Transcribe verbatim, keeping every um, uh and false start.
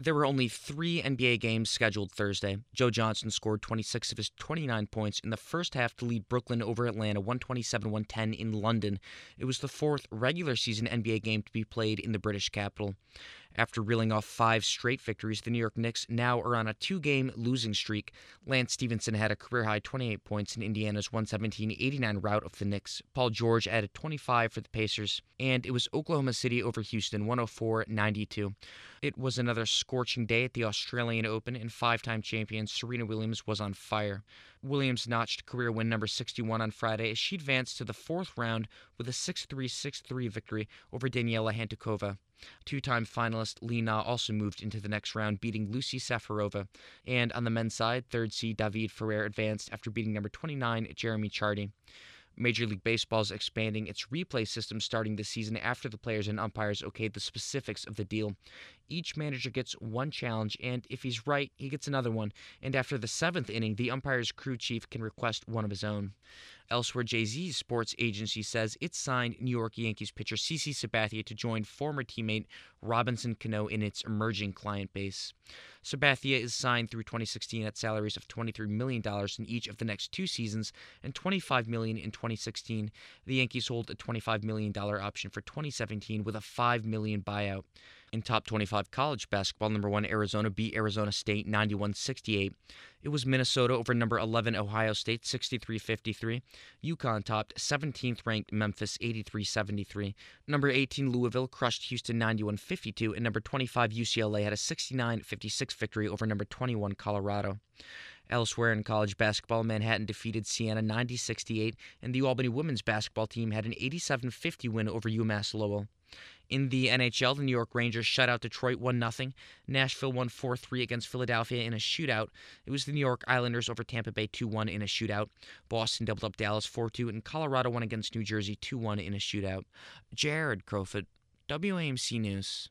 There were only three N B A games scheduled Thursday. Joe Johnson scored twenty-six of his twenty-nine points in the first half to lead Brooklyn over Atlanta one twenty-seven to one ten in London. It was the fourth regular season N B A game to be played in the British capital. After reeling off five straight victories, the New York Knicks now are on a two-game losing streak. Lance Stevenson had a career-high twenty-eight points in Indiana's one seventeen eighty-nine rout of the Knicks. Paul George added twenty-five for the Pacers, and it was Oklahoma City over Houston, one oh four ninety-two. It was another scorching day at the Australian Open, and five-time champion Serena Williams was on fire. Williams notched career win number sixty-one on Friday as she advanced to the fourth round with a six three six three victory over Daniela Hantuchova. Two-time finalist Li Na also moved into the next round, beating Lucy Safarova. And on the men's side, third seed David Ferrer advanced after beating number twenty-nine Jeremy Chardy. Major League Baseball is expanding its replay system starting this season after the players and umpires okayed the specifics of the deal. Each manager gets one challenge, and if he's right, he gets another one. And after the seventh inning, the umpire's crew chief can request one of his own. Elsewhere, Jay-Z's sports agency says it signed New York Yankees pitcher CeCe Sabathia to join former teammate Robinson Cano in its emerging client base. Sabathia is signed through twenty sixteen at salaries of twenty-three million dollars in each of the next two seasons and twenty-five million dollars in twenty sixteen. The Yankees hold a twenty-five million dollars option for twenty seventeen with a five million dollars buyout. In top twenty-five college basketball, number one Arizona beat Arizona State ninety-one sixty-eight. It was Minnesota over number eleven Ohio State sixty-three fifty-three. UConn topped seventeenth-ranked Memphis eighty-three seventy-three. Number eighteen Louisville crushed Houston ninety-one fifty-two, and number twenty-five U C L A had a sixty-nine fifty-six victory over number twenty-one Colorado. Elsewhere in college basketball, Manhattan defeated Siena ninety sixty-eight, and the Albany women's basketball team had an eighty-seven fifty win over UMass Lowell. In the N H L, the New York Rangers shut out Detroit one nothing. Nashville won four three against Philadelphia in a shootout. It was the New York Islanders over Tampa Bay two one in a shootout. Boston doubled up Dallas four two, and Colorado won against New Jersey two one in a shootout. Jared Crowfoot, W A M C News.